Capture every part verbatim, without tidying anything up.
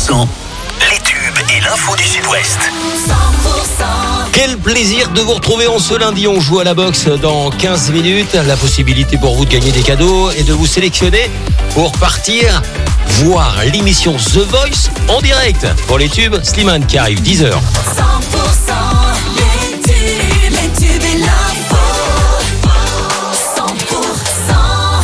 cent, les tubes et l'info du Sud-Ouest. cent pour cent. Quel plaisir de vous retrouver en ce lundi. On joue à la boxe dans quinze minutes. La possibilité pour vous de gagner des cadeaux et de vous sélectionner pour partir voir l'émission The Voice en direct. Pour les tubes, Slimane qui arrive dix heures. cent pour cent, les tubes, les tubes et l'info. cent pour cent.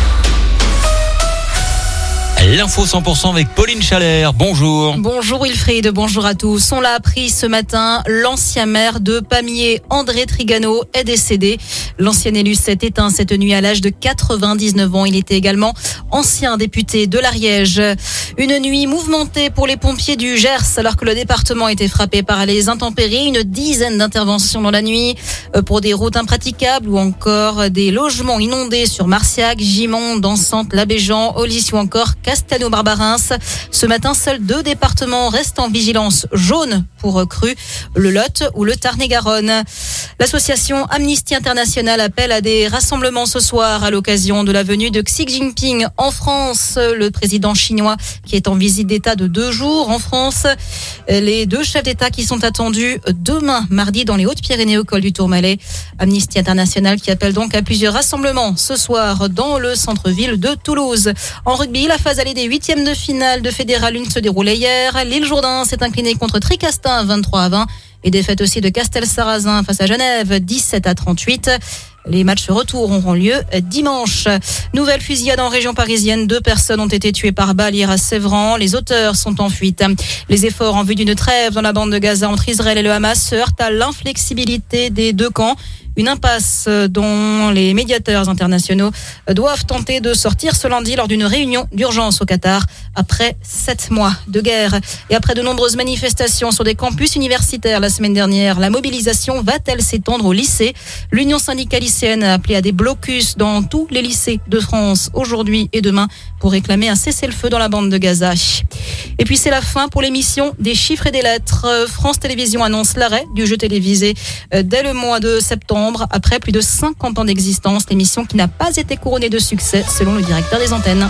L'info cent pour cent avec Pauline Chalère. Bonjour. Bonjour Wilfried, bonjour à tous. On l'a appris ce matin, l'ancien maire de Pamiers, André Trigano, est décédé. L'ancien élu s'est éteint cette nuit à l'âge de quatre-vingt-dix-neuf ans. Il était également ancien député de l'Ariège. Une nuit mouvementée pour les pompiers du Gers alors que le département était frappé par les intempéries. Une dizaine d'interventions dans la nuit pour des routes impraticables ou encore des logements inondés sur Marciac, Gimont, Dansante, Labéjan, Aulis ou encore Castelnau-Barbarins. Ce matin, seuls deux départements restent en vigilance jaune pour crues, le Lot ou le Tarn-et-Garonne. L'association Amnesty International appelle à des rassemblements ce soir à l'occasion de la venue de Xi Jinping en France. Le président chinois qui est en visite d'État de deux jours en France. Les deux chefs d'État qui sont attendus demain, mardi, dans les Hautes-Pyrénées au col du Tourmalet. Amnesty International qui appelle donc à plusieurs rassemblements ce soir dans le centre-ville de Toulouse. En rugby, la phase allée des huitièmes de finale de Fédéral un se déroulait hier. L'Île Jourdain s'est inclinée contre Tricastin vingt-trois à vingt et défaite aussi de Castel-Sarrazin face à Genève dix-sept à trente-huit. Les matchs retour auront lieu dimanche. Nouvelle fusillade en région parisienne. Deux personnes ont été tuées par balle hier à Sévran. Les auteurs sont en fuite. Les efforts en vue d'une trêve dans la bande de Gaza entre Israël et le Hamas se heurtent à l'inflexibilité des deux camps. Une impasse dont les médiateurs internationaux doivent tenter de sortir ce lundi lors d'une réunion d'urgence au Qatar après sept mois de guerre. Et après de nombreuses manifestations sur des campus universitaires la semaine dernière, la mobilisation va-t-elle s'étendre au lycée ? L'Union syndicale lycéenne a appelé à des blocus dans tous les lycées de France aujourd'hui et demain pour réclamer un cessez-le-feu dans la bande de Gaza. Et puis c'est la fin pour l'émission des chiffres et des lettres. France Télévisions annonce l'arrêt du jeu télévisé dès le mois de septembre. Après plus de cinquante ans d'existence, l'émission qui n'a pas été couronnée de succès selon le directeur des antennes.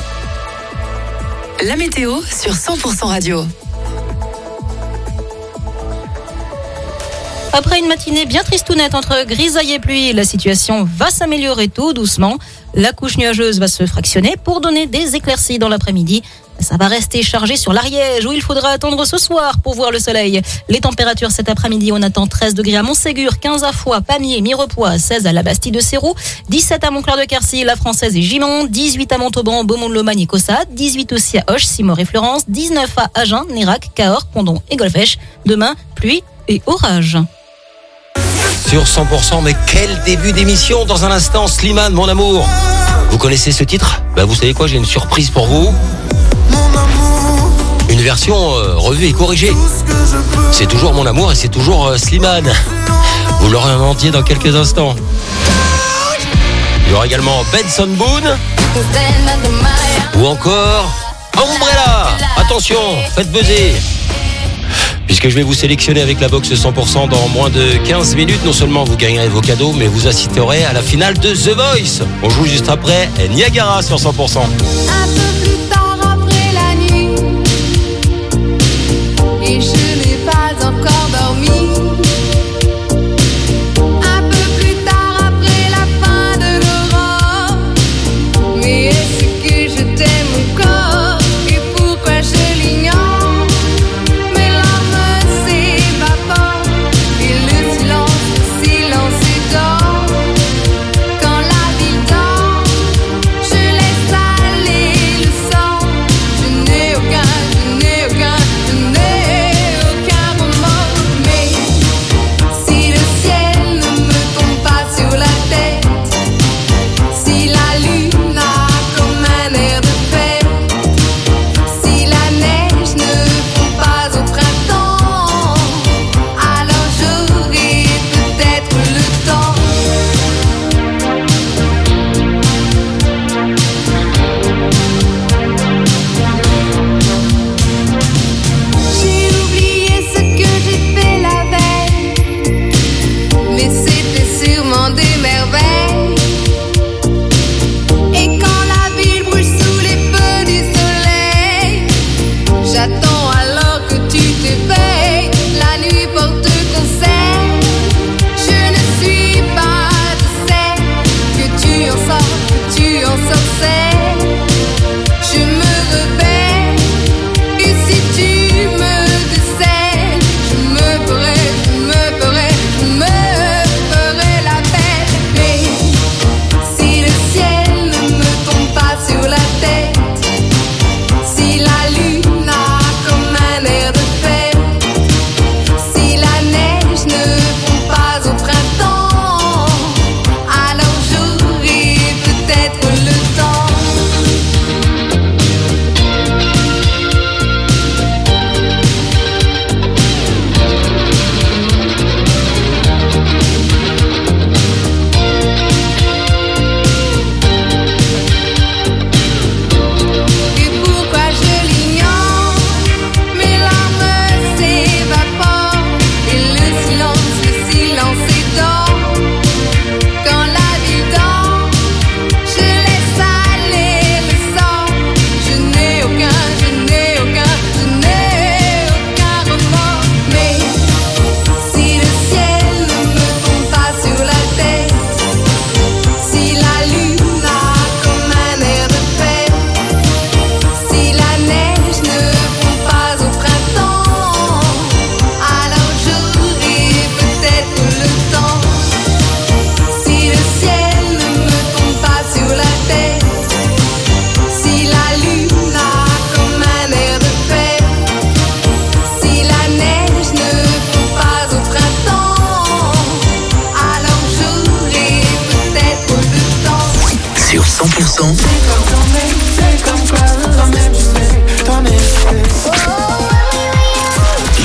La météo sur cent pour cent Radio. Après une matinée bien tristounette entre grisaille et pluie, la situation va s'améliorer tout doucement. La couche nuageuse va se fractionner pour donner des éclaircies dans l'après-midi. Ça va rester chargé sur l'Ariège où il faudra attendre ce soir pour voir le soleil. Les températures cet après-midi, on attend treize degrés à Montségur, quinze à Foix, Pamiers, Mirepoix, seize à la Bastille de Sérou, dix-sept à Montclar-de-Quercy, La Française et Gimont, dix-huit à Montauban, Beaumont-de-Lomagne et Caussade, dix-huit aussi à Auch, Simor et Fleurance, dix-neuf à Agen, Nérac, Cahors, Condom et Golfech. Demain, pluie et orage. Sur cent pour cent, mais quel début d'émission. Dans un instant, Slimane, mon amour. Vous connaissez ce titre ? Bah vous savez quoi, j'ai une surprise pour vous. Une version euh, revue et corrigée. C'est toujours mon amour et c'est toujours euh, Slimane. Vous l'aurez en entier dans quelques instants. Il y aura également Benson Boone. Ou encore Umbrella. Attention, faites buzzer. Puisque je vais vous sélectionner avec la boxe cent pour cent dans moins de quinze minutes. Non seulement vous gagnerez vos cadeaux, mais vous assisterez à la finale de The Voice. On joue juste après Niagara sur cent pour cent. Un peu plus tard après la nuit, et je n'ai pas encore dormi. Un peu plus tard après la fin de l'aurore, mais est-ce que je t'aime encore et pourquoi je l'ignore? Mes larmes s'évaporent et le silence, le silence dort. Quand la ville dort, je laisse aller le sang. Je n'ai aucun, je n'ai aucun, je n'ai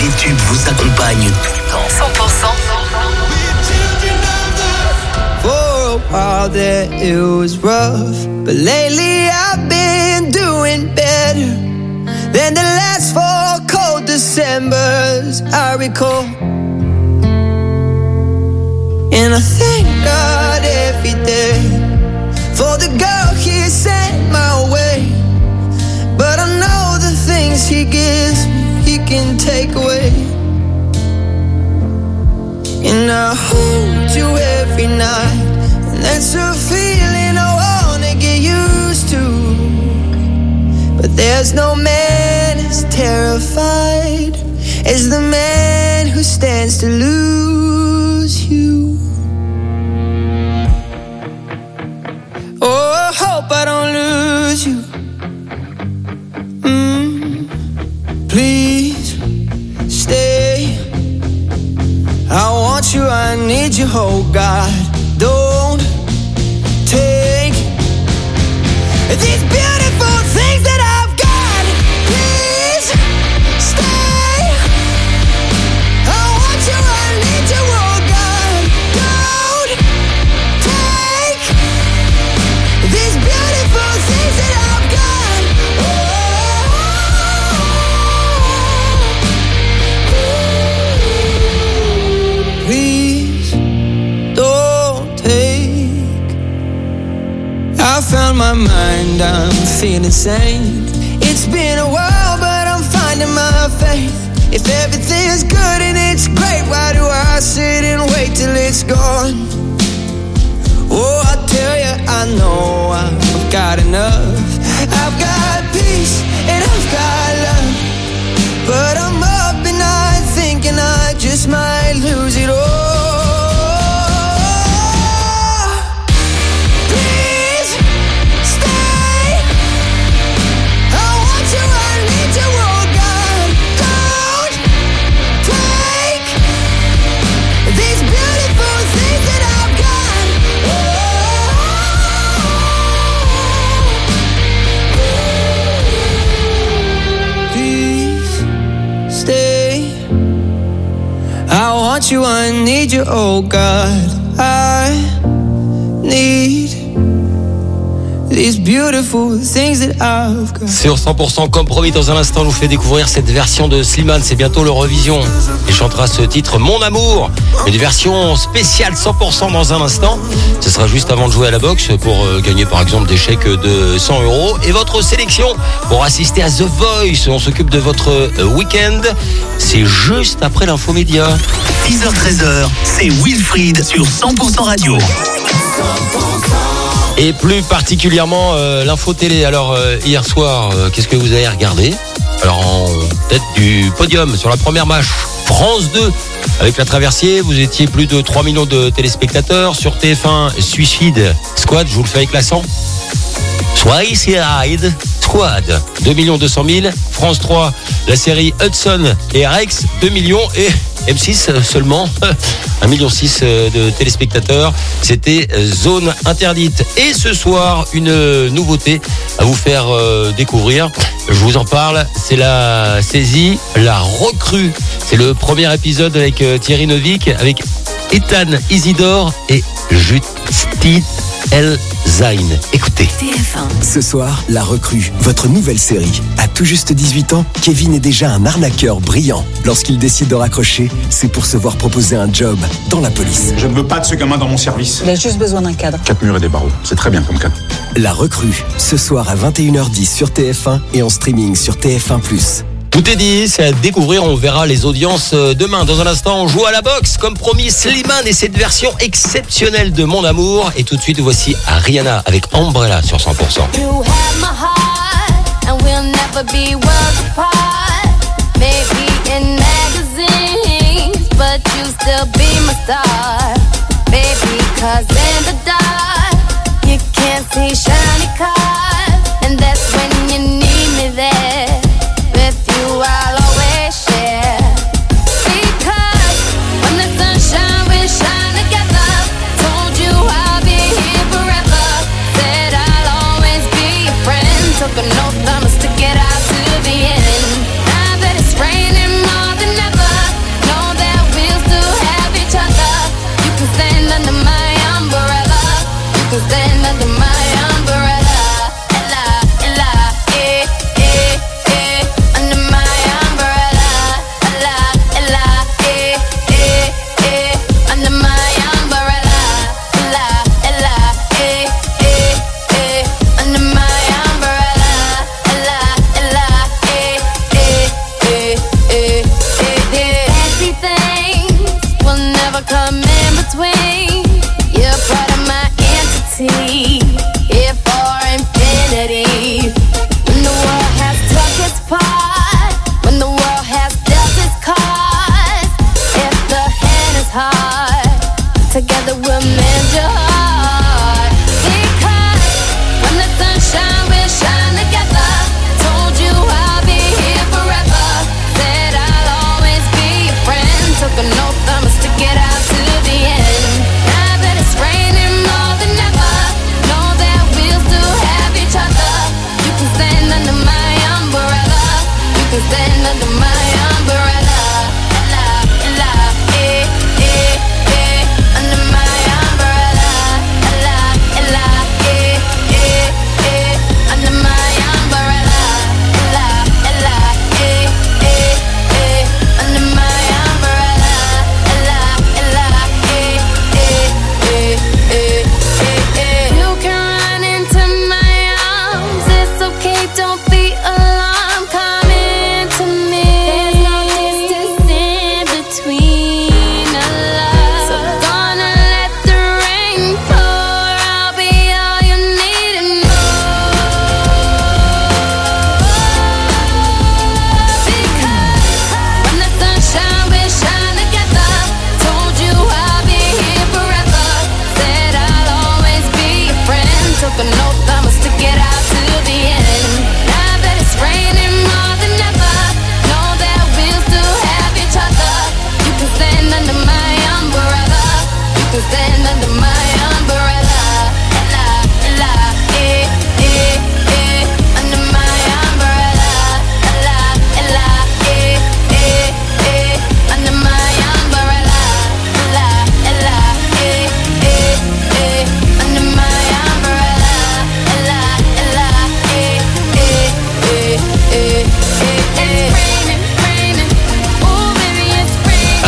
les tubes vous accompagnent tout le temps. cent pour cent. For a while there it was rough, but lately I've been doing better than the last four cold Decembers I recall. And I thank God every day for the girl He sent my way. But I know the things He gives me, He can take away. And I hold you every night, and that's a feeling I wanna get used to. But there's no man as terrified as the man who stands to lose you. Oh, I hope I don't lose you. Mm, please stay. I want you, I need you, oh God. Don't take these beautiful things that I've got. Please stay. I want you, I need you, oh God. Don't take these beautiful things that I've got. Oh, please don't take. I found my mind, I'm feeling sane. It's been a while, but I'm finding my faith. If everything's good and it's great, why do I sit and wait till it's gone? Oh, I tell you, I know I've got enough. I've got peace and I've got love, but I'm up and I thinking I just might lose it all. Please stay. I want you, I need you, oh God. Don't take these beautiful things that I've got. Please stay. I want you, I need you, oh God. I need these beautiful things that I've got. Sur cent pour cent comme promis, dans un instant, je vous fais découvrir cette version de Slimane. C'est bientôt l'Eurovision. Il chantera ce titre, Mon Amour. Une version spéciale cent pour cent dans un instant. Ce sera juste avant de jouer à la boxe pour euh, gagner par exemple des chèques de cent euros. Et votre sélection pour assister à The Voice. On s'occupe de votre euh, week-end. C'est juste après l'info média. dix heures treize heures, c'est Wilfried sur cent pour cent Radio. Et plus particulièrement euh, l'info télé. Alors euh, hier soir, euh, qu'est-ce que vous avez regardé? Alors en tête du podium sur la première match, France deux avec la traversier, vous étiez plus de trois millions de téléspectateurs. Sur T F un, Suicide Squad, je vous le fais avec l'accent. Suicide Squad, deux millions deux cent mille. France trois, la série Hudson et Rex, deux millions. Et M six seulement, un virgule six million de téléspectateurs. C'était Zone Interdite. Et ce soir, une nouveauté à vous faire euh, découvrir. Je vous en parle, c'est la saisie, la recrue. C'est le premier épisode avec euh, Thierry Neuvik, avec Ethan Isidore et Justine Elzaïn. Écoutez. T F un. Ce soir, La Recrue, votre nouvelle série. À tout juste dix-huit ans, Kevin est déjà un arnaqueur brillant. Lorsqu'il décide de raccrocher, c'est pour se voir proposer un job dans la police. Je ne veux pas de ce gamin dans mon service. Il a juste besoin d'un cadre. Quatre murs et des barreaux, c'est très bien comme cadre. La Recrue, ce soir à vingt et une heures dix sur T F un et en streaming sur T F un plus. Tout est dit, c'est à découvrir, on verra les audiences demain. Dans un instant, on joue à la boxe, comme promis, Slimane et cette version exceptionnelle de Mon Amour. Et tout de suite, voici Rihanna avec Umbrella sur cent pour cent. You have my heart, and we'll never be worlds apart. Maybe in magazines, but you still be my star. Baby, cause in the dark, you can't see shiny cars. And that's when you need me there. With you, I'll always share. Because when the sunshine, we shine together. Told you I'll be here forever. Said I'll always be your friend. Took an oath, I'ma stick it out to the end. Now that it's raining more than ever.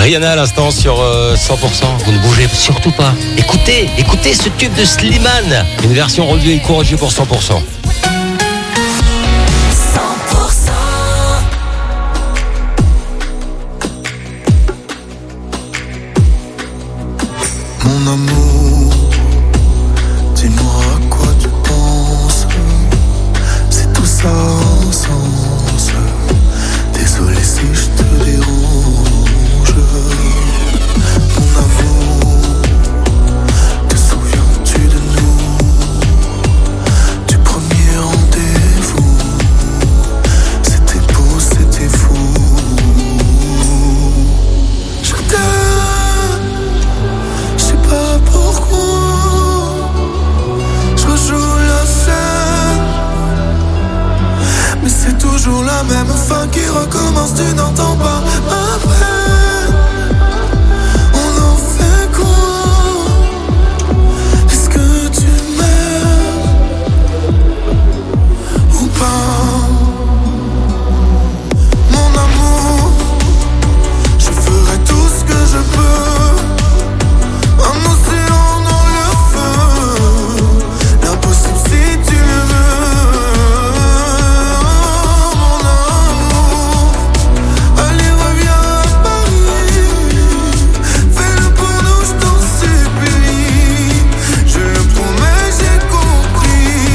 Rihanna à l'instant sur euh, cent pour cent. Vous ne bougez surtout pas. Écoutez, écoutez ce tube de Slimane. Une version revue et corrigée pour cent pour cent. Mon amour, dis-moi à quoi tu penses. C'est tout ça en sens. Désolé si je te dérange. Mon amour, te souviens-tu de nous? Du premier rendez-vous. C'était beau, c'était fou. Je t'aime. Je sais pas pourquoi je rejoue la scène, mais c'est toujours la même fin qui recommence. Tu n'entends pas ma peine. On en fait quoi? Est-ce que tu m'aimes ou pas? Mon amour, je ferai tout ce que je peux. Un océan dans le feu, l'impossible si tu le veux. Mon amour, allez reviens à Paris. Fais-le pour nous, je t'en supplie. Je le promets, j'ai compris.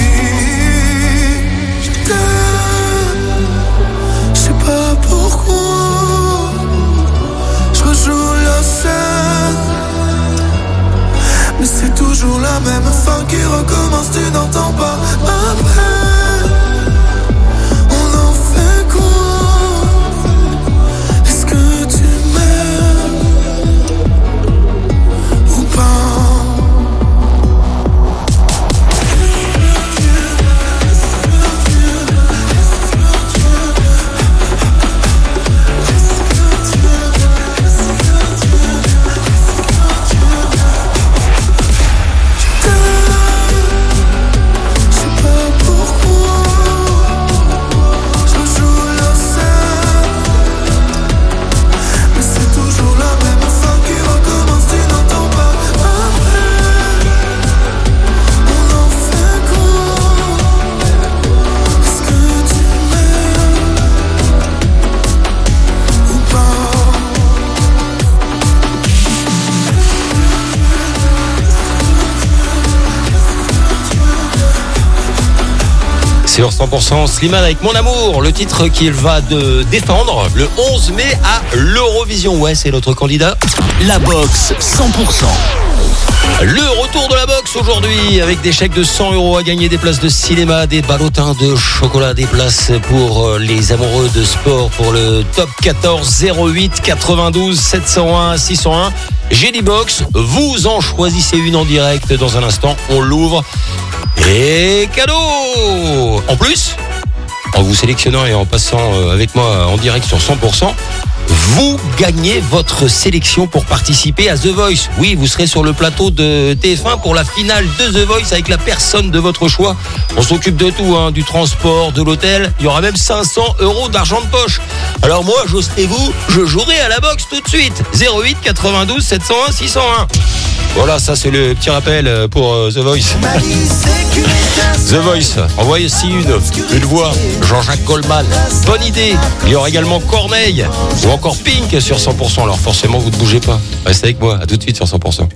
Je t'aime, je sais pas pourquoi je rejoue la scène, mais c'est toujours la même fin qui recommence. Tu n'entends pas ma peine. On en fait quoi? Est-ce que tu m'aimes ou pas? Je sais pas pourquoi je rejoue la scène, mais c'est toujours la même fin qui recommence. Tu n'entends pas ma peine. On en fait quoi? Est-ce que tu m'aimes ou pas? Sur cent pour cent Slimane avec Mon Amour, le titre qu'il va de défendre le onze mai à l'Eurovision. Ouais, c'est notre candidat. La boxe cent pour cent. Le retour de la boxe aujourd'hui avec des chèques de cent euros à gagner, des places de cinéma, des ballotins de chocolat, des places pour les amoureux de sport pour le top quatorze zéro huit quatre-vingt-douze sept cent un six cent un. J'ai dit box, vous en choisissez une en direct dans un instant, on l'ouvre et cadeau. En plus, en vous sélectionnant et en passant avec moi en direct sur cent pour cent, vous gagnez votre sélection pour participer à The Voice. Oui, vous serez sur le plateau de T F un pour la finale de The Voice avec la personne de votre choix. On s'occupe de tout, hein, du transport, de l'hôtel. Il y aura même cinq cents euros d'argent de poche. Alors moi, j'ose et vous, je jouerai à la boxe tout de suite. zéro huit quatre-vingt-douze sept cent un six cent un. Voilà, ça c'est le petit rappel pour euh, The Voice. The Voice, envoyez aussi une, une voix, Jean-Jacques Goldman. Bonne idée. Il y aura également Corneille ou encore Pink sur cent pour cent. Alors forcément, vous ne bougez pas. Restez avec moi, à tout de suite sur cent pour cent.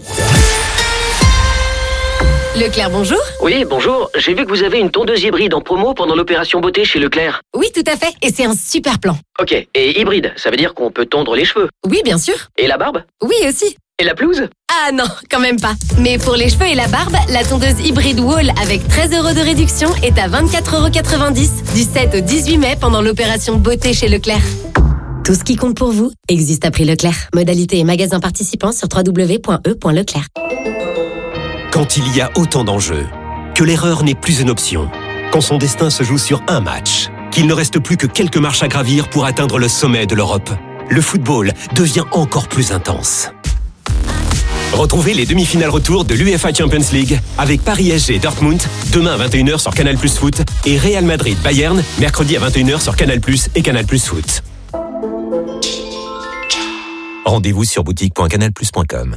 Leclerc, bonjour. Oui, bonjour. J'ai vu que vous avez une tondeuse hybride en promo pendant l'opération beauté chez Leclerc. Oui, tout à fait. Et c'est un super plan. Ok. Et hybride, ça veut dire qu'on peut tondre les cheveux. Oui, bien sûr. Et la barbe? Oui, aussi. Et la pelouse? Ah non, quand même pas. Mais pour les cheveux et la barbe, la tondeuse hybride Wall avec treize euros de réduction est à vingt-quatre euros quatre-vingt-dix du sept au dix-huit mai pendant l'opération beauté chez Leclerc. Tout ce qui compte pour vous existe à prix Leclerc. Modalité et magasin participants sur w w w point e point leclerc. Quand il y a autant d'enjeux, que l'erreur n'est plus une option, quand son destin se joue sur un match, qu'il ne reste plus que quelques marches à gravir pour atteindre le sommet de l'Europe, le football devient encore plus intense. Retrouvez les demi-finales retour de l'UEFA Champions League avec Paris S G Dortmund demain à vingt et une heures sur Canal Plus Foot et Real Madrid Bayern mercredi à vingt et une heures sur Canal Plus et Canal Plus Foot. Rendez-vous sur boutique point canal plus point com.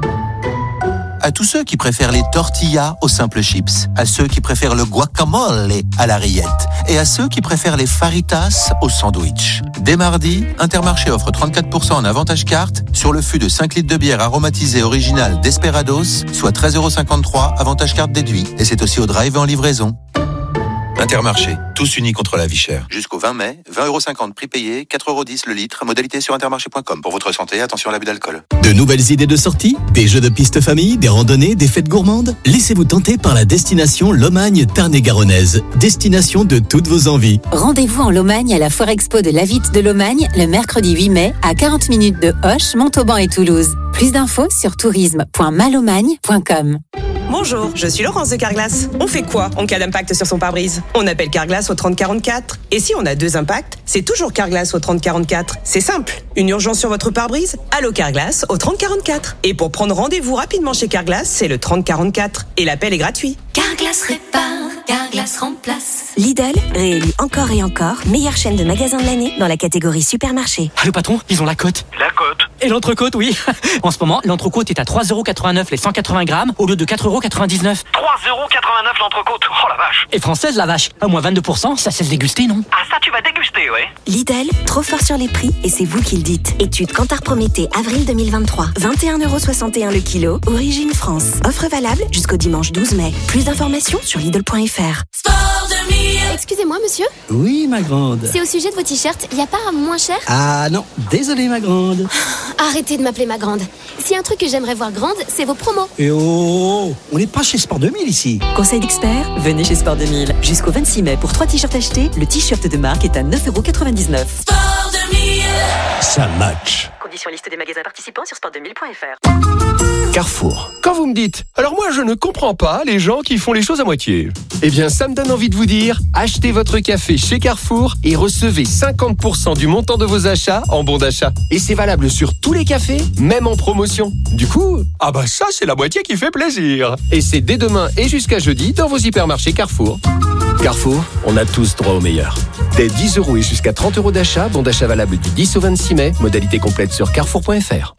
À tous ceux qui préfèrent les tortillas aux simples chips, à ceux qui préfèrent le guacamole à la rillette et à ceux qui préfèrent les faritas au sandwich. Dès mardi, Intermarché offre trente-quatre pour cent en avantage carte sur le fût de cinq litres de bière aromatisée originale Desperados, soit treize euros cinquante-trois, avantage carte déduit. Et c'est aussi au drive et en livraison. Intermarché, tous unis contre la vie chère. Jusqu'au vingt mai, vingt euros cinquante prix payé, quatre euros dix le litre, modalité sur intermarché point com. Pour votre santé, attention à l'abus d'alcool. De nouvelles idées de sortie, des jeux de piste famille, des randonnées, des fêtes gourmandes. Laissez-vous tenter par la destination Lomagne Tarn-et-Garonnaise, destination de toutes vos envies. Rendez-vous en Lomagne à la Foire Expo de la Vitte de Lomagne le mercredi huit mai à quarante minutes de Auch, Montauban et Toulouse. Plus d'infos sur tourisme point malomagne point com. Bonjour, je suis Laurence de Carglass. On fait quoi en cas d'impact sur son pare-brise? On appelle Carglass au trente quarante-quatre. Et si on a deux impacts, c'est toujours Carglass au trente quarante-quatre. C'est simple. Une urgence sur votre pare-brise? Allô Carglass au trente quarante-quatre. Et pour prendre rendez-vous rapidement chez Carglass, c'est le trente quarante-quatre. Et l'appel est gratuit. Carglass répare, Carglass remplace. Lidl, réélu encore et encore, meilleure chaîne de magasins de l'année dans la catégorie supermarché. Allô patron, ils ont la cote. La cote. Et l'entrecôte, oui. En ce moment, l'entrecôte est à trois euros quatre-vingt-neuf les cent quatre-vingts grammes au lieu de quatre euros quatre-vingt-dix-neuf. trois euros quatre-vingt-neuf l'entrecôte. Oh la vache. Et française la vache. À moins vingt-deux pour cent, ça cesse déguster, non? Ah ça tu vas déguster, ouais. Lidl, trop fort sur les prix et c'est vous qui le dites. Étude Kantar Prométhée, avril deux mille vingt-trois. vingt et un euros soixante et un le kilo, origine France. Offre valable jusqu'au dimanche douze mai. Plus d'informations sur Lidl point F R. Sport deux mille. Excusez-moi monsieur. Oui ma grande. C'est au sujet de vos t-shirts, y a pas un moins cher? Ah non, désolé ma grande. Arrêtez de m'appeler ma grande. S'il y a un truc que j'aimerais voir grande, c'est vos promos. Et oh, on n'est pas chez Sport deux mille ici. Conseil d'experts, venez chez Sport deux mille. Jusqu'au vingt-six mai, pour trois t-shirts achetés, le t-shirt de marque est à neuf euros quatre-vingt-dix-neuf. Sport deux mille. Ça match. Conditions liste des magasins participants sur sport deux mille point F R. Carrefour. Quand vous me dites, alors moi je ne comprends pas les gens qui font les choses à moitié. Eh bien ça me donne envie de vous dire, achetez votre café chez Carrefour et recevez cinquante pour cent du montant de vos achats en bon d'achat. Et c'est valable sur tous les cafés, même en promotion. Du coup, ah bah ça c'est la moitié qui fait plaisir. Et c'est dès demain et jusqu'à jeudi dans vos hypermarchés Carrefour. Carrefour, on a tous droit au meilleur. Dès dix euros et jusqu'à trente euros d'achat, bon d'achat valable du dix au vingt-six mai, modalité complète sur carrefour point F R.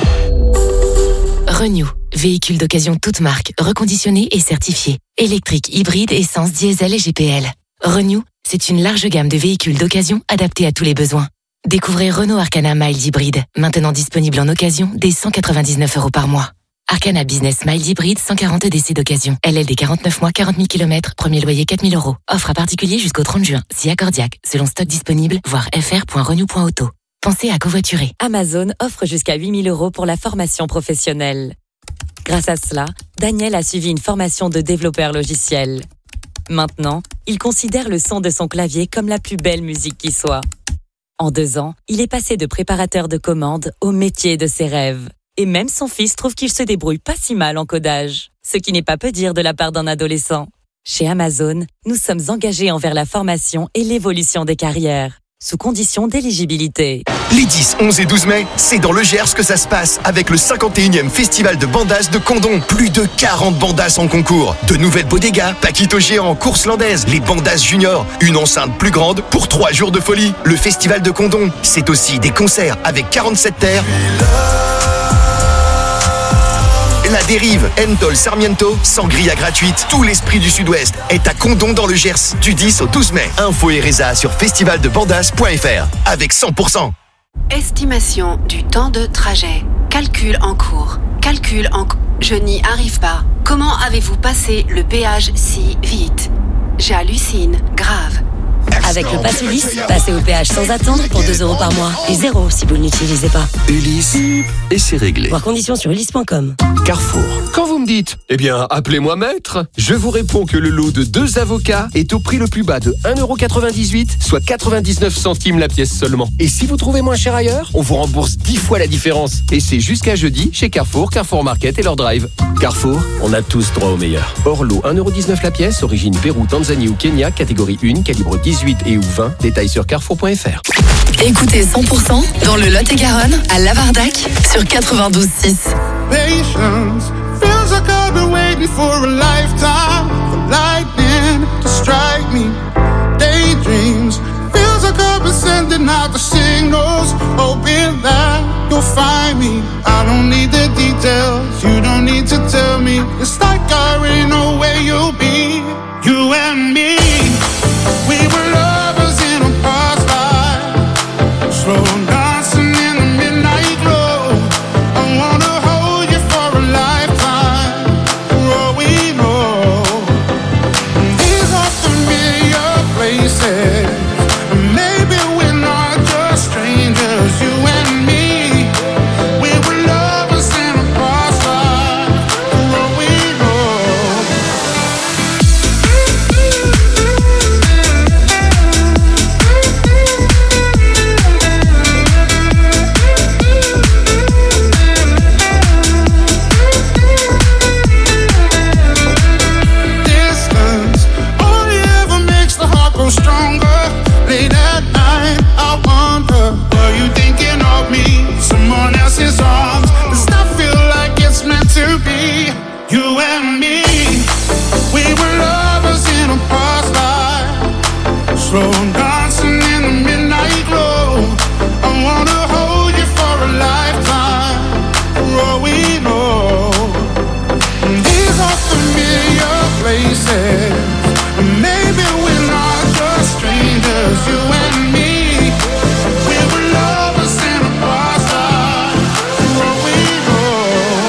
Renew, véhicule d'occasion toute marque, reconditionné et certifié. Électrique, hybride, essence, diesel et G P L. Renew, c'est une large gamme de véhicules d'occasion adaptés à tous les besoins. Découvrez Renault Arcana Mild Hybride, maintenant disponible en occasion dès cent quatre-vingt-dix-neuf euros par mois. Arcana Business Mild Hybride, cent quarante D C d'occasion. L L D quarante-neuf mois, quarante mille kilomètres, premier loyer quatre mille euros. Offre à particulier jusqu'au trente juin, si accordiaque, selon stock disponible, voir f r point renew point auto. Pensez à covoiturer. Amazon offre jusqu'à huit mille euros pour la formation professionnelle. Grâce à cela, Daniel a suivi une formation de développeur logiciel. Maintenant, il considère le son de son clavier comme la plus belle musique qui soit. En deux ans, il est passé de préparateur de commandes au métier de ses rêves. Et même son fils trouve qu'il se débrouille pas si mal en codage. Ce qui n'est pas peu dire de la part d'un adolescent. Chez Amazon, nous sommes engagés envers la formation et l'évolution des carrières, sous condition d'éligibilité. Les dix, onze et douze mai, c'est dans le Gers que ça se passe avec le cinquante et unième Festival de Bandas de Condom. Plus de quarante bandas en concours. De nouvelles bodegas, Paquito géant, course landaise, les bandas juniors, une enceinte plus grande pour trois jours de folie. Le Festival de Condom, c'est aussi des concerts avec quarante-sept terres. La Dérive, Entol, Sarmiento, sangria gratuite. Tout l'esprit du Sud-Ouest est à Condom dans le Gers du dix au douze mai. Info et résa sur festival de bandas point F R avec cent pour cent. Estimation du temps de trajet. Calcul en cours. Calcul en cours. Je n'y arrive pas. Comment avez-vous passé le péage si vite? J'hallucine. Grave. Avec le Pass Ulysse, passez au péage sans attendre pour deux euros par mois. Et zéro si vous ne l'utilisez pas. Ulysse, et c'est réglé. Voir conditions sur ulysse point com. Carrefour. Quand vous me dites, eh bien, appelez-moi maître, je vous réponds que le lot de deux avocats est au prix le plus bas de un euro quatre-vingt-dix-huit, soit quatre-vingt-dix-neuf centimes la pièce seulement. Et si vous trouvez moins cher ailleurs, on vous rembourse dix fois la différence. Et c'est jusqu'à jeudi chez Carrefour, Carrefour Market et leur drive. Carrefour, on a tous droit au meilleur. Hors lot, un euro dix-neuf la pièce, origine Pérou, Tanzanie ou Kenya, catégorie un, calibre dix-huit et ou vingt, détails sur carrefour point F R. Écoutez cent pour cent dans le Lot-et-Garonne, à Lavardac, sur quatre-vingt-douze six. Patience feels like I've been waiting for a lifetime for lightning to strike me. Daydreams feels like woke up and sending out the signals, hoping that you'll find me. I don't need the details, you don't need to tell me. It's like I already know where you'll be. You and me, we were lovers in a past life, slow dancing in the midnight glow. I wanna hold you for a lifetime, for all we know. These are familiar places, maybe we're not just strangers. You and me, we were lovers in a past life, for all we know. Distance only ever makes the heart grow stronger. Late at night, I wonder, are you thinking of me? Someone else's arms. Does that feel like it's meant to be? You and me, we were lovers in a past life, slow dancing in the midnight glow. I wanna hold you for a lifetime, for all we know. These are familiar places, maybe we're not just strangers. You and me, we were lovers in a past life, for all we know.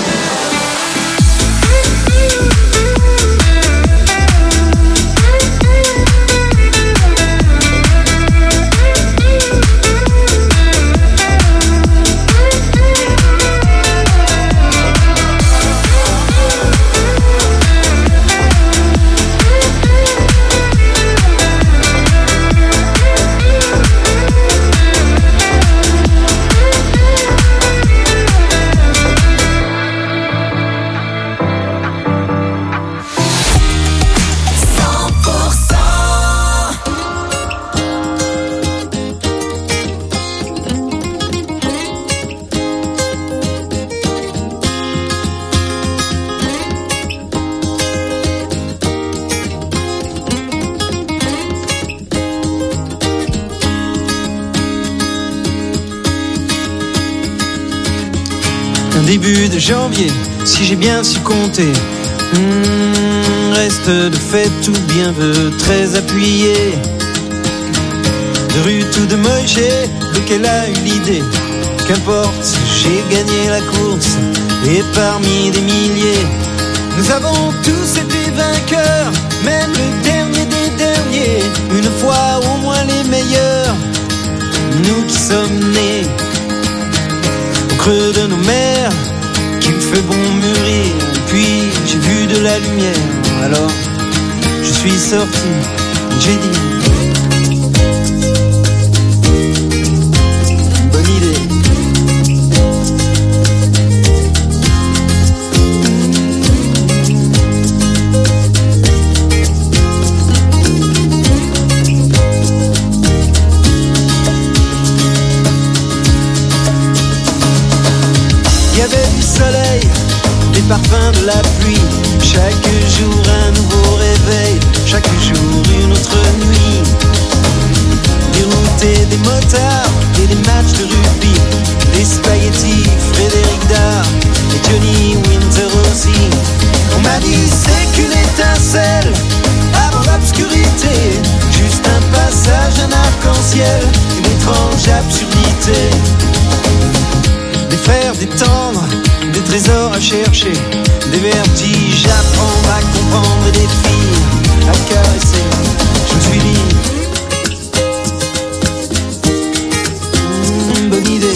Un début de janvier, si j'ai bien su compter. Mmh, reste de fait tout bien veut très appuyé. De rue tout de Moïse, lequel a eu l'idée. Qu'importe, j'ai gagné la course. Et parmi des milliers, nous avons tous été vainqueurs. Même le dernier des derniers, une fois au moins les meilleurs. Nous qui sommes nés au creux de nos mers, qu'il fait bon mûrir. Puis j'ai vu de la lumière, alors je suis sorti, j'ai dit bonne idée. Il y avait du soleil, des parfums de la pluie. Chaque jour un nouveau réveil, chaque jour une autre nuit. Des routes et des motards et des matchs de rugby. Les spaghettis, Frédéric Dard et Johnny Winter aussi. On m'a dit c'est qu'une étincelle avant l'obscurité. Juste un passage, un arc-en-ciel, une étrange absurdité. Des fers, des tendres, des trésors à chercher, des vertiges à prendre, à comprendre, et des filles à caresser. Je me suis dit mmh, bonne idée.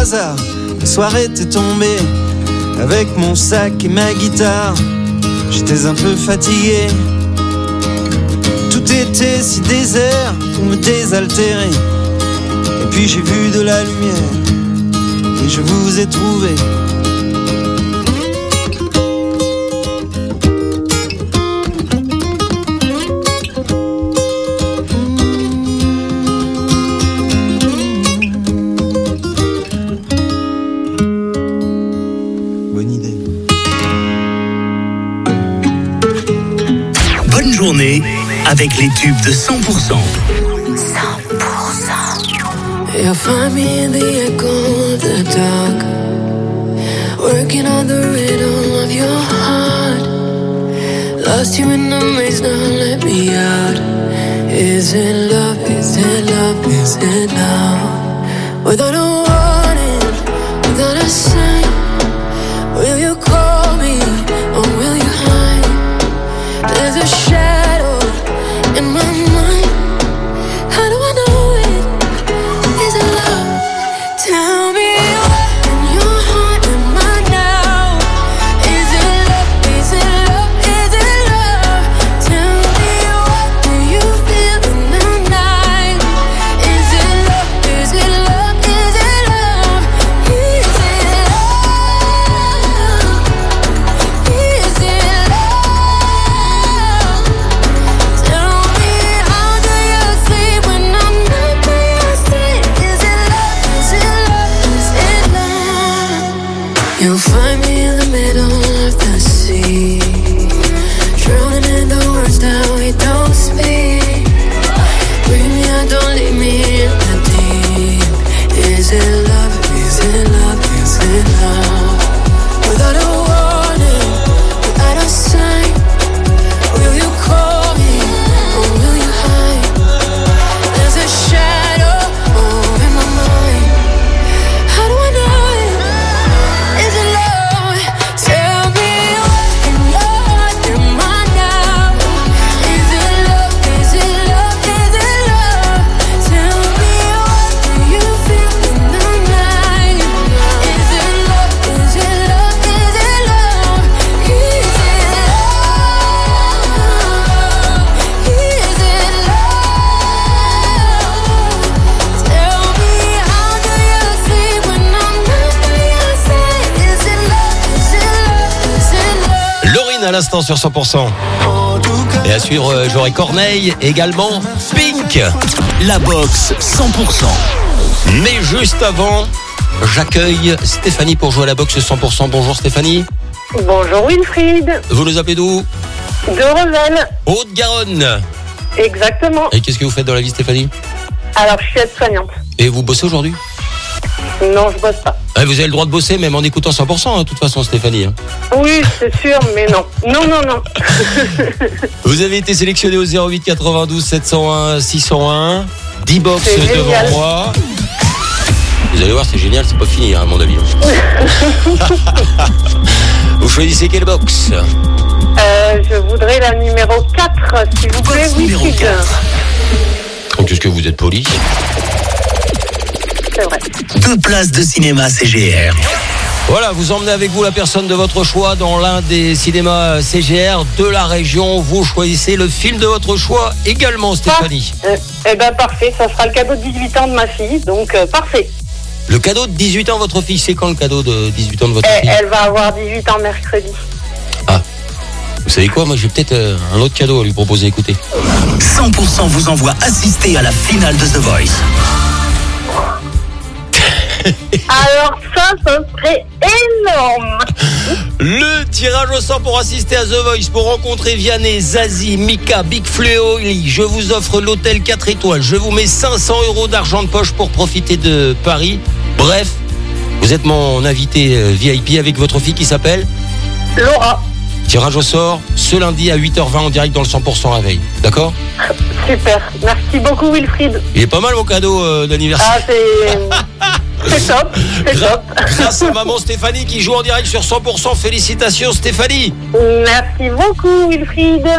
hasard, le soir était tombé. Avec mon sac et ma guitare, j'étais un peu fatigué. Tout était si désert pour me désaltérer. Et puis j'ai vu de la lumière et je vous ai trouvé. Avec les tubes de cent pour cent. cent pour cent. You'll find me in the echo of the dark, working on the rhythm of your heart. Lost you in the maze, now let me out. Is it love, is it love, is it love? Without a warning, without a sign, will you call me or will you hide? There's a shadow in my mind. How do I know it? Is it love? Tell me what in your heart am I now? Is it love? Is it love? Is it love? Tell me what do you feel in the night? Is it love? Is it love? Is it love? Is it love? Is it love? You'll find me in the middle of the sea, drowning in the words that we don't speak. Bring me out, don't leave me in the deep. Is it love? Is it love? Is it love? Without a warning, without a sign, will you call me or will you hide? There's a shadow over my mind. How do I know? À l'instant sur cent pour cent. Et à suivre, euh, j'aurai Corneille, également Pink. La boxe cent pour cent. Mais juste avant, j'accueille Stéphanie pour jouer à la boxe cent pour cent. Bonjour Stéphanie. Bonjour Wilfried. Vous nous appelez d'où? De Revel. Haute-Garonne. Exactement. Et qu'est-ce que vous faites dans la vie Stéphanie? Alors je suis aide-soignante. Et vous bossez aujourd'hui? Non, je bosse pas. Ah, vous avez le droit de bosser même en écoutant cent pour cent, hein, de toute façon, Stéphanie. Hein. Oui, c'est sûr, mais non. Non, non, non. Vous avez été sélectionné au zéro huit quatre-vingt-douze sept cent un six cent un. dix box devant génial. Moi. Vous allez voir, c'est génial, c'est pas fini, hein, à mon avis. Vous choisissez quelle box? euh, Je voudrais la numéro quatre, s'il vous plaît. Oui, numéro quatre. Oh, qu'est-ce que vous êtes poli. C'est vrai. Deux places de cinéma C G R. Voilà, vous emmenez avec vous la personne de votre choix dans l'un des cinémas C G R de la région. Vous choisissez le film de votre choix également, Stéphanie. Ah, euh, eh ben parfait, ça sera le cadeau de dix-huit ans de ma fille, donc euh, parfait. Le cadeau de dix-huit ans de votre fille, c'est quand le cadeau de dix-huit ans de votre eh, fille? Elle va avoir dix-huit ans mercredi. Ah, vous savez quoi, moi j'ai peut-être euh, un autre cadeau à lui proposer, écoutez. cent pour cent vous envoie assister à la finale de The Voice. Alors ça, ça serait énorme. Le tirage au sort pour assister à The Voice, pour rencontrer Vianney, Zazie, Mika, Big Flo, je vous offre l'hôtel quatre étoiles. Je vous mets cinq cents euros d'argent de poche pour profiter de Paris. Bref, vous êtes mon invité V I P avec votre fille qui s'appelle Laura. Tirage au sort ce lundi à huit heures vingt en direct dans le cent pour cent réveil. D'accord? Super. Merci beaucoup Wilfried. Il est pas mal mon cadeau euh, d'anniversaire. Ah c'est... C'est top, c'est top. Grâce à maman Stéphanie qui joue en direct sur cent pour cent. Félicitations Stéphanie. Merci beaucoup Wilfried.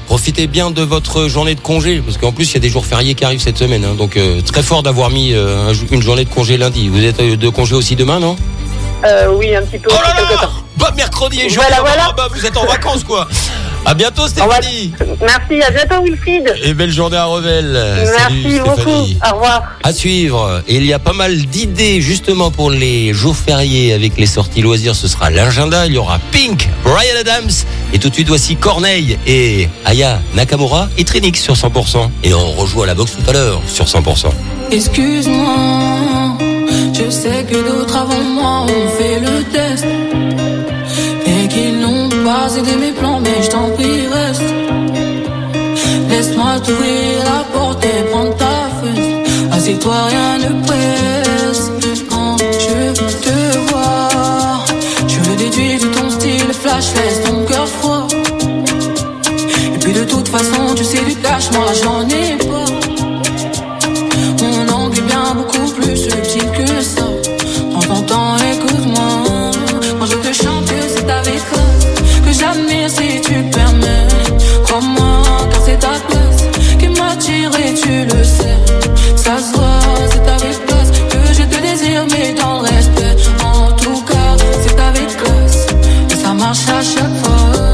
profitez bien de votre journée de congé, parce qu'en plus il y a des jours fériés qui arrivent cette semaine, hein, donc euh, très fort d'avoir mis euh, une journée de congé lundi. Vous êtes de congé aussi demain, non? Euh, oui, un petit peu. Oh là là, bah mercredi et jeudi, voilà, voilà. Ah bah, vous êtes en vacances quoi. À bientôt Stéphanie. Merci, à bientôt Wilfried. Et belle journée à Revel. Merci Salut, beaucoup. Stéphanie. Au revoir. À suivre. Et il y a pas mal d'idées justement pour les jours fériés avec les sorties loisirs. Ce sera l'agenda. Il y aura Pink, Bryan Adams. Et tout de suite, voici Corneille et Aya Nakamura et Trinix sur cent pour cent. Et on rejoue à la boxe tout à l'heure sur cent pour cent. Excuse-moi, je sais que d'autres avant moi ont fait le test et qu'ils n'ont pas aidé mes plans, mais je t'en prie reste. Laisse-moi t'ouvrir la porte et prendre ta fesse. Assieds-toi, rien ne presse. Quand je te vois, je le déduis de ton style flash, laisse ton cœur froid. Et puis de toute façon, tu sais du cash, moi j'en ai pas. Mon angle est bien beaucoup plus subtil que ça. Prends ton temps, écoute-moi. Moi je te chante que c'est avec eux que j'admire si tu le permets. Crois-moi, car c'est ta place qui m'attire et tu le sais. Ça se voit, c'est avec classe que je te désire, mais dans le respect. En tout cas, c'est avec classe et ça marche à chaque fois.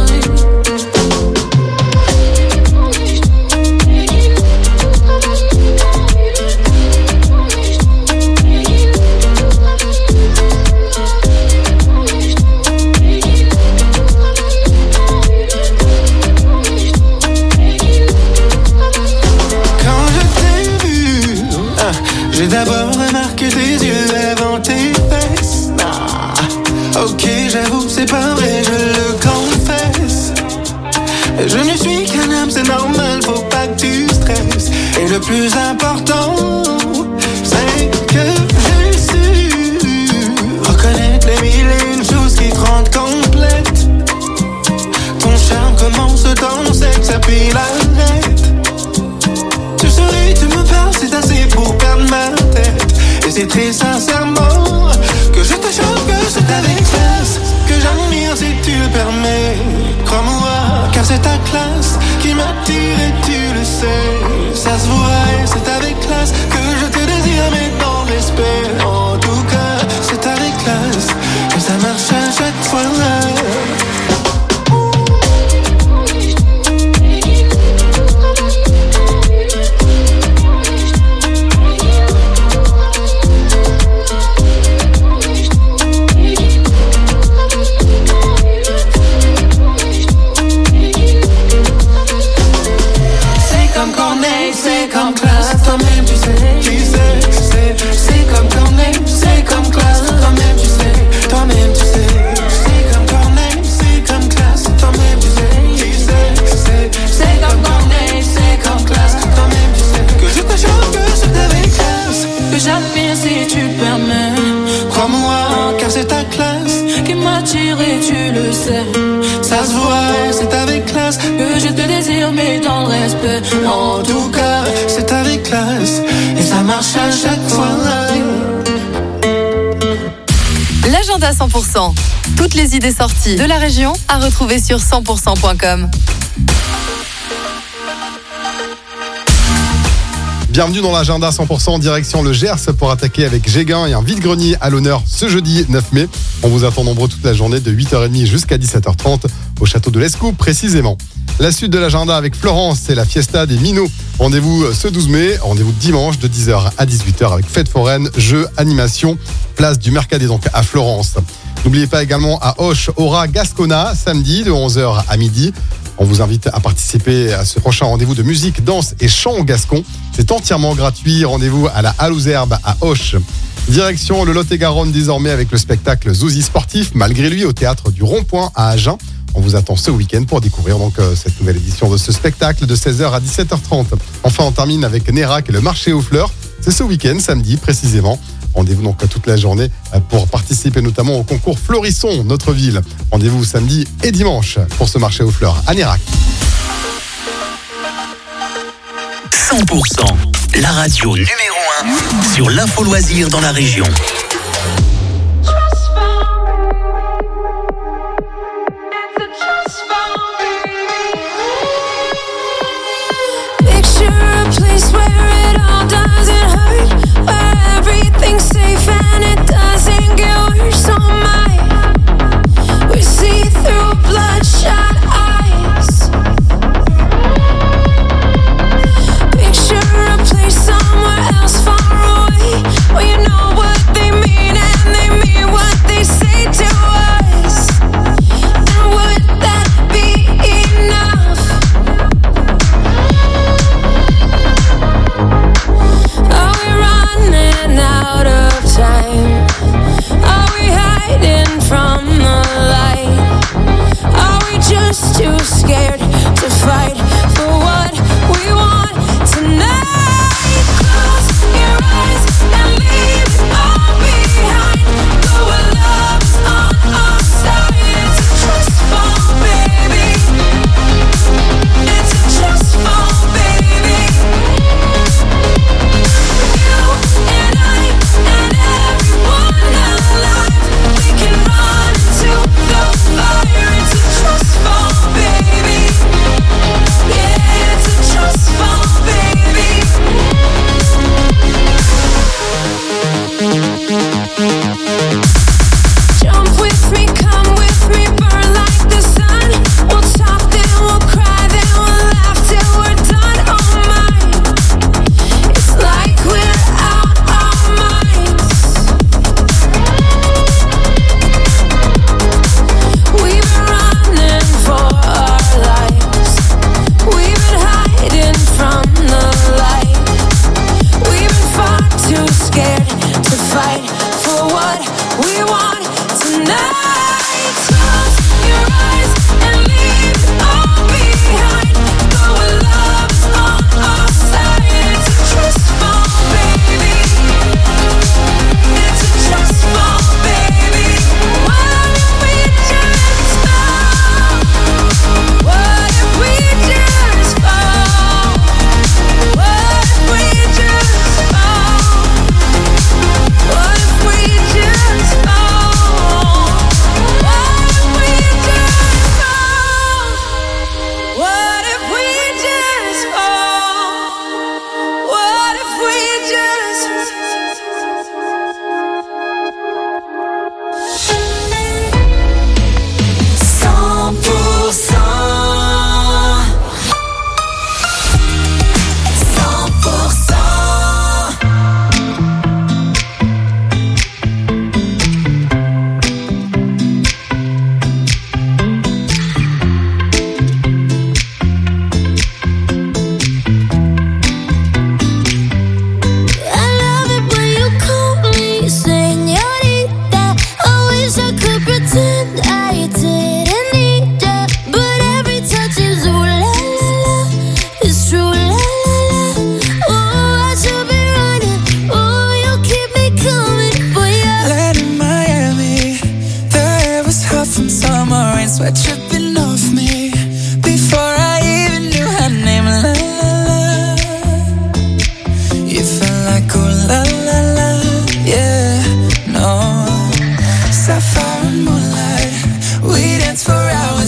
J'ai d'abord remarqué tes yeux avant tes fesses. Ah, ok, j'avoue, c'est pas vrai, je le confesse. Je ne suis qu'un homme, c'est normal, faut pas que tu stresses. Et le plus important, c'est que j'ai su reconnaître les mille et une choses qui te rendent complète. Ton charme commence dans le sexe, puis l'arrête. Tu souris, tu me parles, c'est assez pour perdre ma tête. Et c'est très sincèrement que je te choque, que c'est avec classe que j'admire si tu le permets. Crois-moi, car c'est ta classe qui m'attire et tu le sais. Ça se voit et c'est avec classe que je te désire, mais dans le respect. En tout cas, c'est avec classe que ça marche à chaque fois. C'est comme classe, toi-même tu sais, tu sais, c'est, c'est comme Corneille, c'est comme classe, toi-même tu sais, toi-même tu sais, c'est comme Corneille, c'est comme classe, toi-même tu sais, tu sais, c'est, c'est comme Corneille, c'est comme classe, toi-même tu sais, que je te chante, que c'est avec classe, que j'admire si tu le permets, crois-moi, car c'est ta classe qui m'attire et tu le sais, ça se voit, c'est avec classe, que je te désire, mais dans le respect, en tout cas, c'est avec classe, et ça marche à chaque fois. L'agenda cent pour cent. Toutes les idées sorties de la région à retrouver sur cent pour cent point com. Bienvenue dans l'agenda cent pour cent en direction le Gers pour attaquer avec Géguin et un vide-grenier à l'honneur ce jeudi neuf mai. On vous attend nombreux toute la journée de huit heures trente jusqu'à dix-sept heures trente au château de l'Escoupe précisément. La suite de l'agenda avec Florence, c'est la fiesta des minots. Rendez-vous ce douze mai, rendez-vous dimanche de dix heures à dix-huit heures avec fête foraine, jeux, animation, place du Mercadet donc à Florence. N'oubliez pas également à Auch, Aura, Gascona, samedi de onze heures à midi. On vous invite à participer à ce prochain rendez-vous de musique, danse et chant gascon. C'est entièrement gratuit. Rendez-vous à la Halle aux Herbes à Auch. Direction le Lot-et-Garonne désormais avec le spectacle Zouzi Sportif, malgré lui, au théâtre du Rond-Point à Agen. On vous attend ce week-end pour découvrir donc euh, cette nouvelle édition de ce spectacle de seize heures à dix-sept heures trente. Enfin, on termine avec Nérac et le marché aux fleurs. C'est ce week-end, samedi précisément. Rendez-vous donc toute la journée pour participer notamment au concours Florisson, notre ville. Rendez-vous samedi et dimanche pour ce marché aux fleurs à Nérac. cent pour cent, la radio numéro un sur l'info loisir dans la région.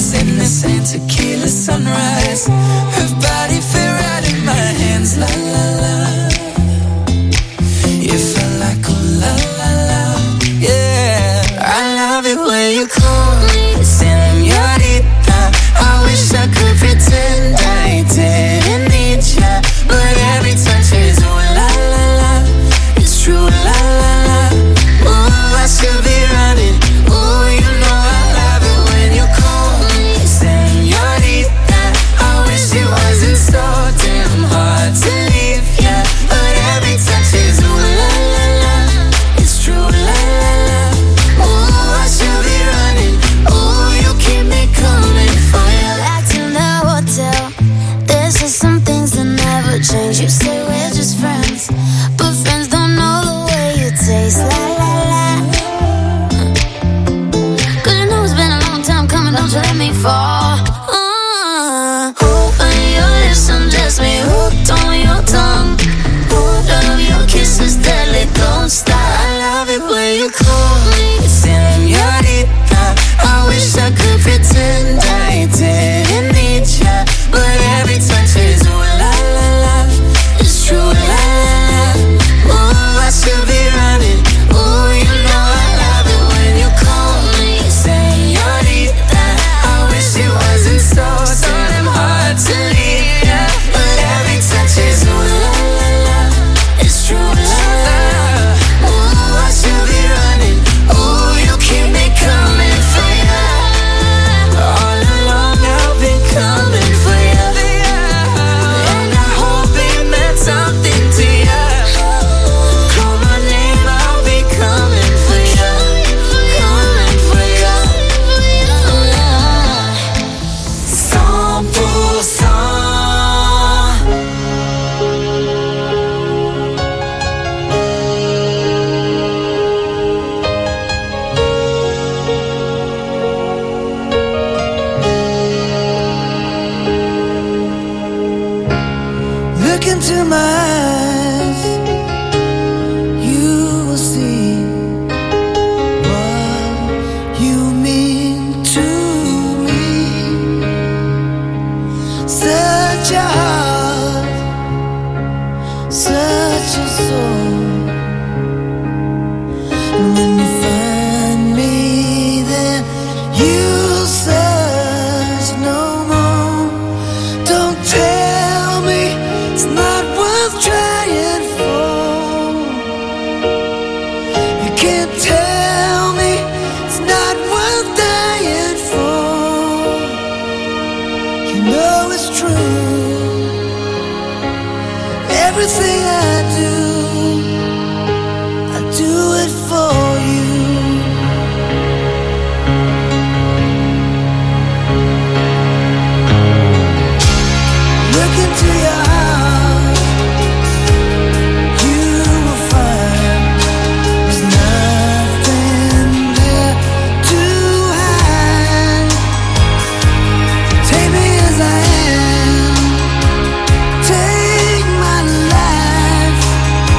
us in the same tequila sunrise. Her body fit right in my hands, la la la. You felt like oh la la la, yeah. I love it when you call me señorita. I wish I could pretend I didn't need ya, but every touch is ooh la la la. It's true la la la. Ooh, I should be running. Ooh, you know I love it when you call me señorita. I wish it wasn't so damn hard to leave ya, but every touch is ooh la la la. It's true la la la. Ooh, I should be running. Ooh, you keep me coming for you. Back to the hotel. There's just some things that never change. You say we're just friends, but friends don't know the way you taste. La la la. Cause you know it's been a long time coming. Don't you let me fall. Uh, open your lips and just me hooked on your tongue. Oh, love your kisses deadly, don't stop. I love it when you call me señorita. I wish I could pretend I didn't need ya, but every touch is ooh la la la. It's true la la la. Ooh, I should be running. Ooh, you know I love it when you call me señorita. I wish it wasn't so so damn hard to leave ya, but every touch is ooh la la la. It's true la la. Ooh, I should be running. Ooh, you keep me coming for ya. All along I've been coming for ya, and I hope it meant something to ya. Call my name, I'll be coming for ya, coming for ya. cent pour cent. Look into my eyes, you will see what you mean to me. Such a heart, such a soul. And when you find me there, you'll search no more. Don't tell me it's not worth trying for. You can't tell me it's not worth dying for. You know it's true. Everything I do, I do it for you. Look into your heart, you will find there's nothing there to hide. Take me as I am, take my life.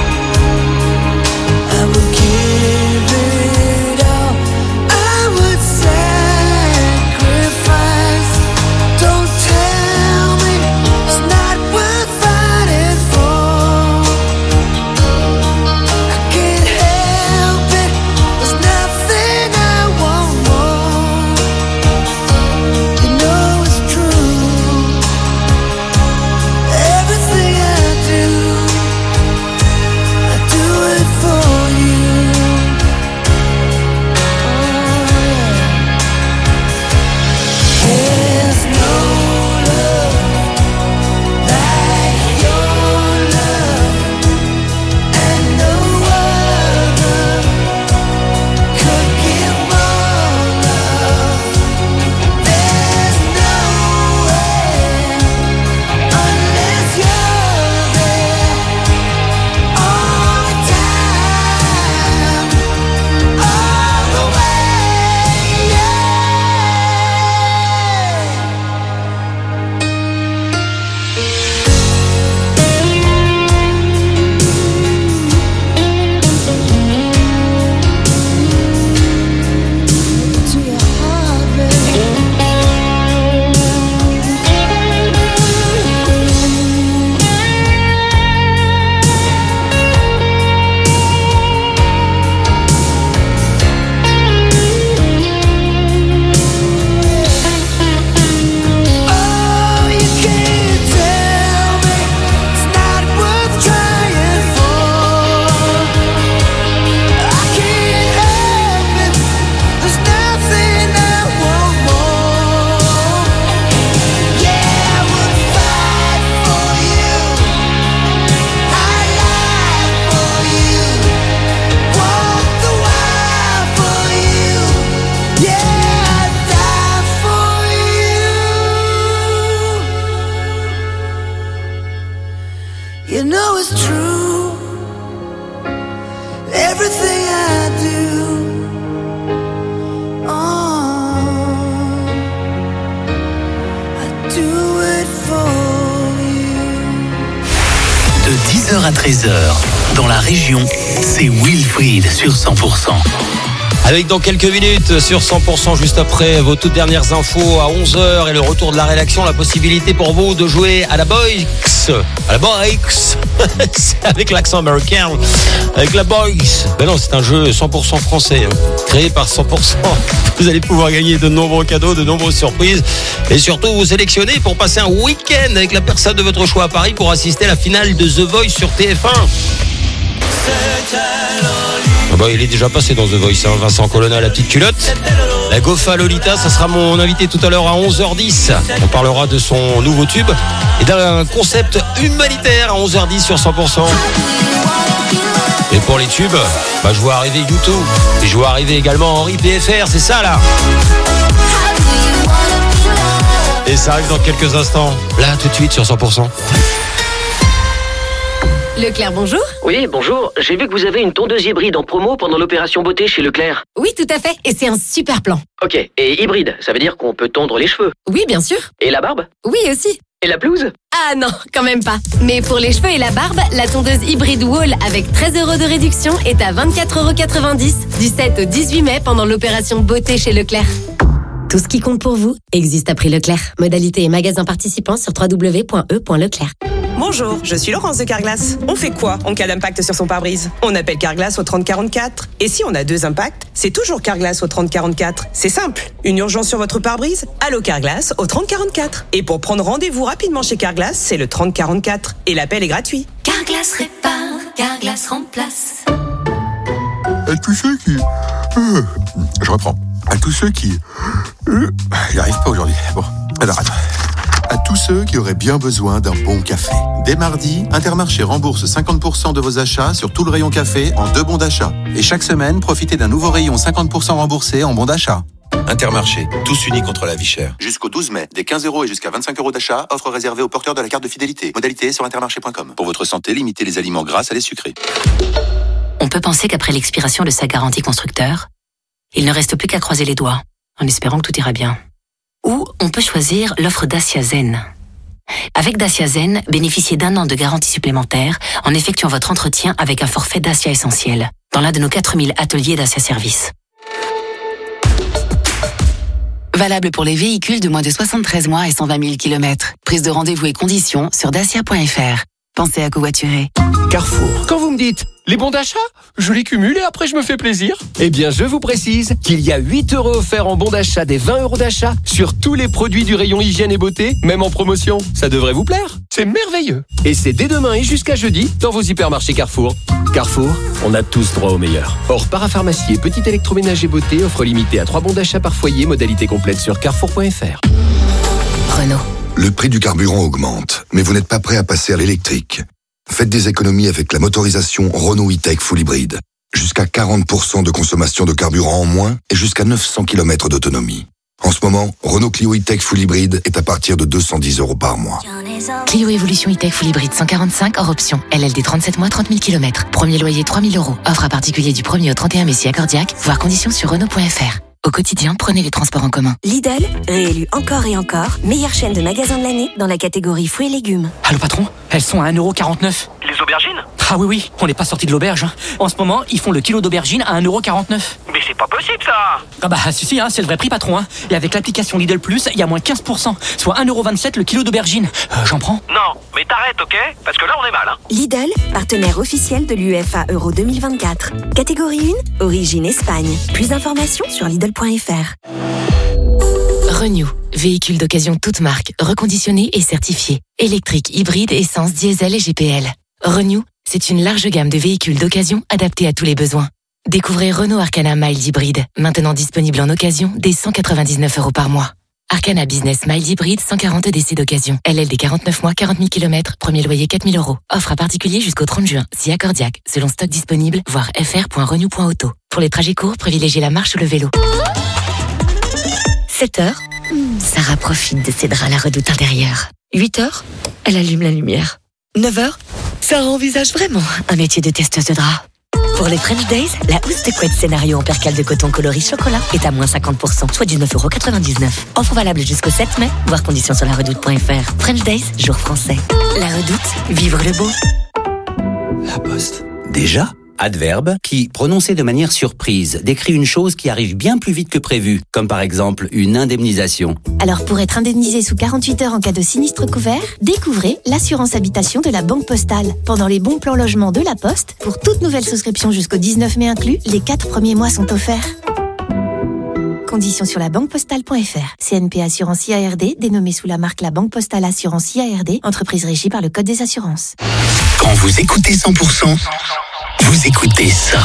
was true. Everything I do, oh, I do it for you. De dix heures à treize heures, dans la région, c'est Wilfried sur cent pour cent. Avec dans quelques minutes sur cent pour cent, juste après vos toutes dernières infos à onze heures et le retour de la rédaction, la possibilité pour vous de jouer à la Boix. À la Boix. C'est avec l'accent américain. Avec la Boix. Ben non, c'est un jeu cent pour cent français, hein, créé par cent pour cent. Vous allez pouvoir gagner de nombreux cadeaux, de nombreuses surprises. Et surtout, vous sélectionner pour passer un week-end avec la personne de votre choix à Paris pour assister à la finale de The Voice sur T F un. Ah bah, il est déjà passé dans The Voice, hein. Vincent Colonna, la petite culotte. La Gofa Lolita, ça sera mon invité tout à l'heure à onze heures dix. On parlera de son nouveau tube et d'un concept humanitaire à onze heures dix sur cent pour cent. Et pour les tubes, bah, je vois arriver YouTube. Et je vois arriver également Henri P F R, c'est ça là. Et ça arrive dans quelques instants. Là, tout de suite sur cent pour cent. Leclerc, bonjour. Oui, bonjour. J'ai vu que vous avez une tondeuse hybride en promo pendant l'opération beauté chez Leclerc. Oui, tout à fait. Et c'est un super plan. Ok. Et hybride, ça veut dire qu'on peut tondre les cheveux? Oui, bien sûr. Et la barbe? Oui, aussi. Et la pelouse? Ah non, quand même pas. Mais pour les cheveux et la barbe, la tondeuse hybride Wall avec treize euros de réduction est à vingt-quatre euros quatre-vingt-dix du sept au dix-huit mai pendant l'opération beauté chez Leclerc. Tout ce qui compte pour vous existe à prix Leclerc. Modalité et magasin participants sur w w w point e point leclerc. Bonjour, je suis Laurence de Carglass. On fait quoi en cas d'impact sur son pare-brise? On appelle Carglass au trente quarante-quatre. Et si on a deux impacts, c'est toujours Carglass au trente quarante-quatre. C'est simple. Une urgence sur votre pare-brise? Allô Carglass au trente quarante-quatre. Et pour prendre rendez-vous rapidement chez Carglass, c'est le trente quarante-quatre. Et l'appel est gratuit. Carglass répare, Carglass remplace. À tous ceux qui... Euh, je reprends. À tous ceux qui... Euh, j'y arrive pas aujourd'hui. Bon, alors attends. À tous ceux qui auraient bien besoin d'un bon café. Dès mardi, Intermarché rembourse cinquante pour cent de vos achats sur tout le rayon café en deux bons d'achat. Et chaque semaine, profitez d'un nouveau rayon cinquante pour cent remboursé en bons d'achat. Intermarché, tous unis contre la vie chère. Jusqu'au douze mai, des quinze euros et jusqu'à vingt-cinq euros d'achat, offre réservée aux porteurs de la carte de fidélité. Modalité sur intermarché point com. Pour votre santé, limitez les aliments gras à les sucrés. On peut penser qu'après l'expiration de sa garantie constructeur, il ne reste plus qu'à croiser les doigts, en espérant que tout ira bien. Ou on peut choisir l'offre Dacia Zen. Avec Dacia Zen, bénéficiez d'un an de garantie supplémentaire en effectuant votre entretien avec un forfait Dacia Essentiel, dans l'un de nos quatre mille ateliers Dacia Service. Valable pour les véhicules de moins de soixante-treize mois et cent vingt mille kilomètres. Prise de rendez-vous et conditions sur dacia point f r. Pensez à covoiturer. Carrefour. Quand vous me dites les bons d'achat, je les cumule et après je me fais plaisir. Eh bien, je vous précise qu'il y a huit euros offerts en bons d'achat des vingt euros d'achat sur tous les produits du rayon hygiène et beauté, même en promotion. Ça devrait vous plaire. C'est merveilleux. Et c'est dès demain et jusqu'à jeudi dans vos hypermarchés Carrefour. Carrefour, on a tous droit au meilleur. Or, parapharmacie et petit électroménager beauté offre limitée à trois bons d'achat par foyer, modalité complète sur carrefour point f r. Renault. Le prix du carburant augmente, mais vous n'êtes pas prêt à passer à l'électrique. Faites des économies avec la motorisation Renault E-Tech Full Hybrid. Jusqu'à quarante pour cent de consommation de carburant en moins et jusqu'à neuf cents kilomètres d'autonomie. En ce moment, Renault Clio E-Tech Full Hybrid est à partir de deux cent dix euros par mois. Clio Evolution E-Tech Full Hybrid cent quarante-cinq hors option. L L D trente-sept mois, trente mille kilomètres. Premier loyer trois mille euros. Offre à particulier du premier au trente et un mai si accordiaque. Voir conditions sur Renault point f r. Au quotidien, prenez les transports en commun. Lidl, réélu encore et encore, meilleure chaîne de magasins de l'année dans la catégorie fruits et légumes. Allô patron, elles sont à un euro quarante-neuf. Les aubergines? Ah oui oui, on n'est pas sorti de l'auberge. Hein. En ce moment, ils font le kilo d'aubergine à un euro quarante-neuf. Mais c'est pas possible ça! Ah bah si si, hein, c'est le vrai prix patron. Hein. Et avec l'application Lidl Plus, il y a moins quinze pour cent, soit un euro vingt-sept le kilo d'aubergine. Euh, J'en prends? Non, mais t'arrêtes, ok? Parce que là on est mal. Hein. Lidl, partenaire officiel de l'U E F A Euro deux mille vingt-quatre. Catégorie un, origine Espagne. Plus d'informations sur lidl point f r. Renew, véhicule d'occasion toute marque, reconditionné et certifié. Électrique, hybride, essence, diesel et G P L. Renew, c'est une large gamme de véhicules d'occasion adaptés à tous les besoins. Découvrez Renault Arcana Mild Hybride, maintenant disponible en occasion dès cent quatre-vingt-dix-neuf euros par mois. Arcana Business Mild Hybride, cent quarante D C d'occasion. L L D quarante-neuf mois, quarante mille kilomètres, premier loyer quatre mille euros. Offre à particulier jusqu'au trente juin, si accordiaque, selon stock disponible, voir f r point renew point auto. Pour les trajets courts, privilégiez la marche ou le vélo. sept heures, Sarah profite de ses draps à la redoute intérieure. huit heures, elle allume la lumière. neuf heures, Ça envisage vraiment un métier de testeuse de drap. Pour les French Days, la housse de couette scénario en percale de coton coloris chocolat est à moins cinquante pour cent, soit dix-neuf euros quatre-vingt-dix-neuf. Offre valable jusqu'au sept mai, voir conditions sur la redoute point f r. French Days, jour français. La Redoute, vivre le beau. La Poste. Déjà ? Adverbe qui, prononcé de manière surprise, décrit une chose qui arrive bien plus vite que prévu, comme par exemple une indemnisation. Alors pour être indemnisé sous quarante-huit heures en cas de sinistre couvert, découvrez l'assurance habitation de la Banque Postale. Pendant les bons plans logement de la Poste, pour toute nouvelle souscription jusqu'au dix-neuf mai inclus, les quatre premiers mois sont offerts. Conditions sur la banque postale point f r. C N P Assurance I A R D, dénommée sous la marque La Banque Postale Assurance I A R D, entreprise régie par le Code des assurances. Quand vous écoutez cent pour cent, vous écoutez ça.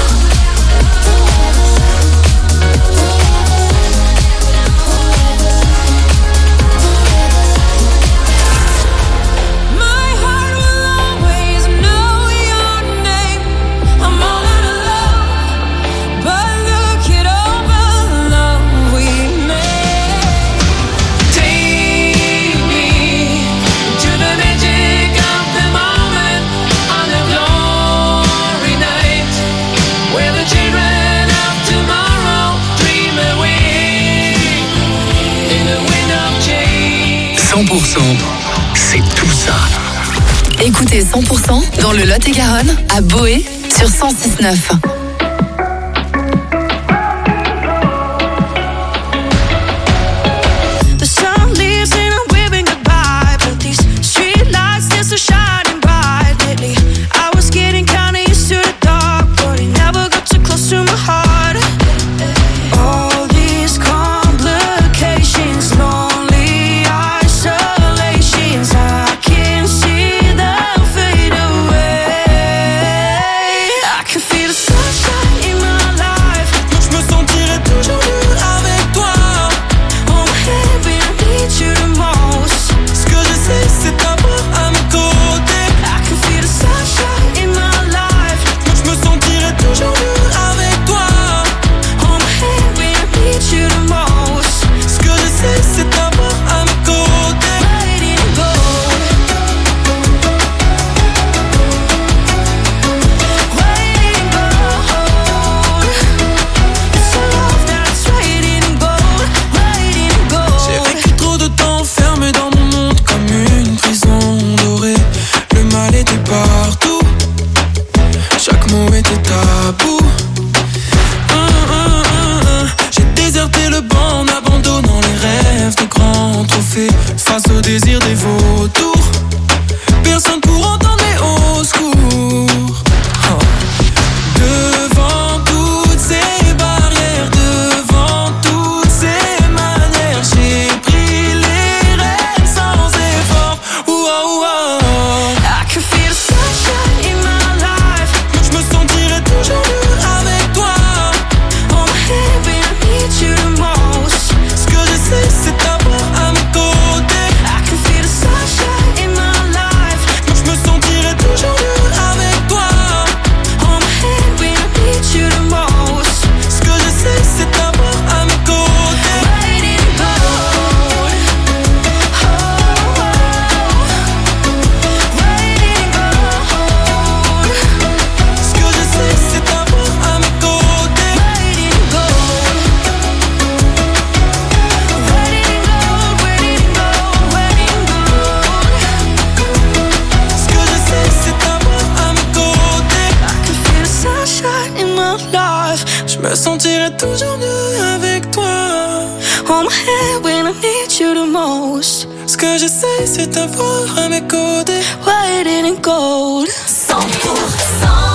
cent pour cent, c'est tout ça. Écoutez cent pour cent dans le Lot-et-Garonne, à Boé, sur cent six neuf. Face au désir des vautours, personne pour entendre les hauts secours. Oh. Devant toutes ces barrières, devant toutes ces manières, j'ai pris les rênes sans effort. Ouah, ouah, ouah. I can feel the sunshine in my life. Je me sentirai toujours mieux avec toi. On my head when I need you the most. Ce que je sais, c'est t'avoir à mes côtés. Je me sentirai toujours mieux avec toi. On my head when I need you the most. Ce que je sais, c'est t'avoir à mes côtés. Waiting in gold. cent pour cent